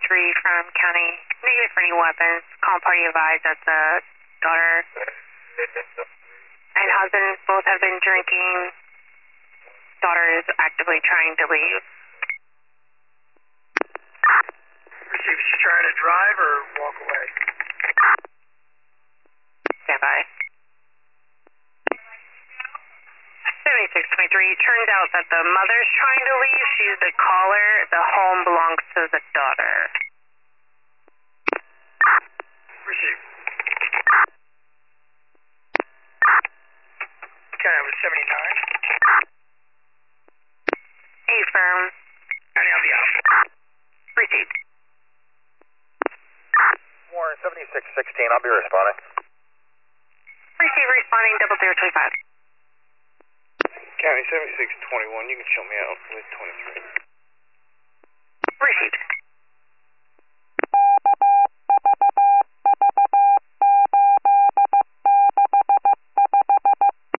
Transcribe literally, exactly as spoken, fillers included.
twenty-three from county. Negative for any weapons. Call party advised that the daughter and husband both have been drinking. Daughter is actively trying to leave. Receive, is she trying to drive or walk away? Stand by. seventy-six twenty-three. Turns out that the mother's trying to leave. She's the caller. The home belongs to the daughter. Receive. Okay, I was seventy-nine. Affirm. County on the out. Received. Warren, seventy-six sixteen, I'll be responding. Receive responding double zero twenty-five. County seventy-six twenty-one, you can show me out with twenty-three. Receive.